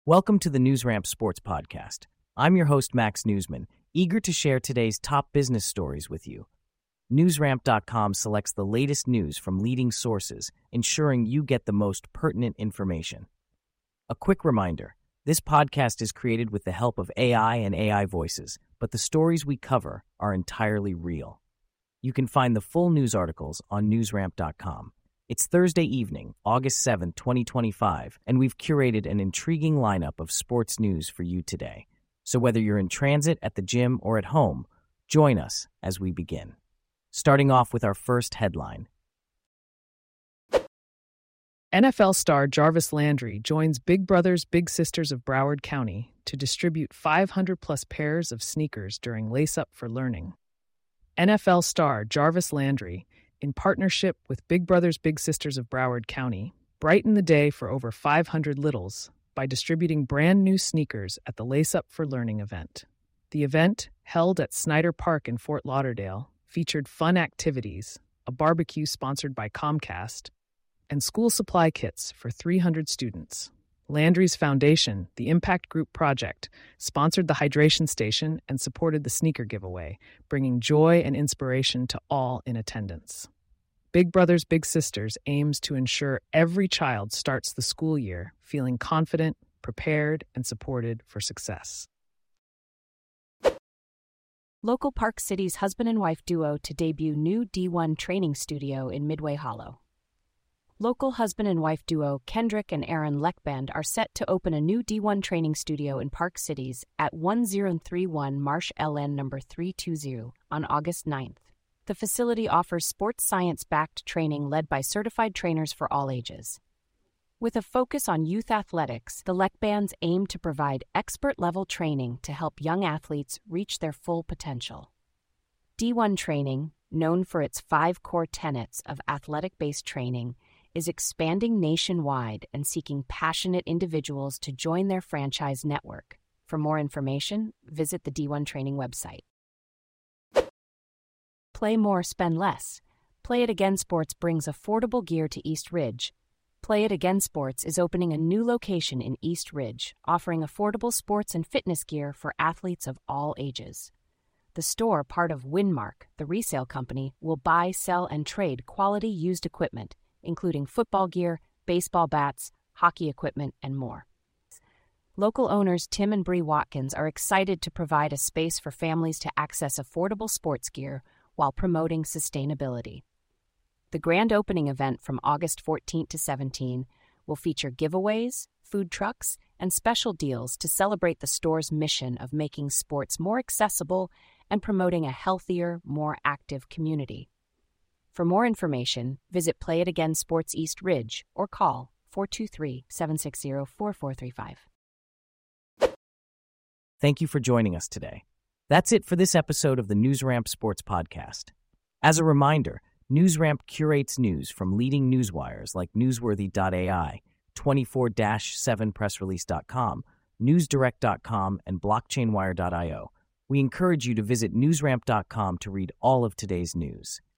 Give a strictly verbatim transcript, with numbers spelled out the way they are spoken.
Welcome to the NewsRamp Sports Podcast. I'm your host, Max Newsman, eager to share today's top business stories with you. NewsRamp dot com selects the latest news from leading sources, ensuring you get the most pertinent information. A quick reminder, this podcast is created with the help of A I and A I voices, but the stories we cover are entirely real. You can find the full news articles on NewsRamp dot com. It's Thursday evening, August seventh, twenty twenty-five, and we've curated an intriguing lineup of sports news for you today. So whether you're in transit, at the gym, or at home, join us as we begin. Starting off with our first headline. N F L star Jarvis Landry joins Big Brothers Big Sisters of Broward County to distribute five hundred plus pairs of sneakers during Lace Up for Learning. N F L star Jarvis Landry, in partnership with Big Brothers Big Sisters of Broward County, brightened the day for over five hundred littles by distributing brand new sneakers at the Lace Up for Learning event. The event, held at Snyder Park in Fort Lauderdale, featured fun activities, a barbecue sponsored by Comcast, and school supply kits for three hundred students. Landry's foundation, the Impact Group Project, sponsored the hydration station and supported the sneaker giveaway, bringing joy and inspiration to all in attendance. Big Brothers Big Sisters aims to ensure every child starts the school year feeling confident, prepared, and supported for success. Local Park City's husband and wife duo to debut new D one training studio in Midway Hollow. Local husband and wife duo Kendrick and Aaron Leckband are set to open a new D one training studio in Park Cities at one zero three one Marsh L N number three two zero on August ninth. The facility offers sports science-backed training led by certified trainers for all ages. With a focus on youth athletics, the Leckbands aim to provide expert-level training to help young athletes reach their full potential. D one training, known for its five core tenets of athletic-based training, is expanding nationwide and seeking passionate individuals to join their franchise network. For more information, visit the D one Training website. Play more, spend less. Play It Again Sports brings affordable gear to East Ridge. Play It Again Sports is opening a new location in East Ridge, offering affordable sports and fitness gear for athletes of all ages. The store, part of Winmark, the resale company, will buy, sell, and trade quality used equipment, including football gear, baseball bats, hockey equipment, and more. Local owners Tim and Bree Watkins are excited to provide a space for families to access affordable sports gear while promoting sustainability. The grand opening event from August fourteenth to seventeenth will feature giveaways, food trucks, and special deals to celebrate the store's mission of making sports more accessible and promoting a healthier, more active community. For more information, visit Play It Again Sports East Ridge or call four two three, seven six zero, four four three five. Thank you for joining us today. That's it for this episode of the NewsRamp Sports Podcast. As a reminder, NewsRamp curates news from leading newswires like Newsworthy dot A I, twenty-four seven press release dot com, newsdirect dot com, and blockchain wire dot io. We encourage you to visit newsramp dot com to read all of today's news.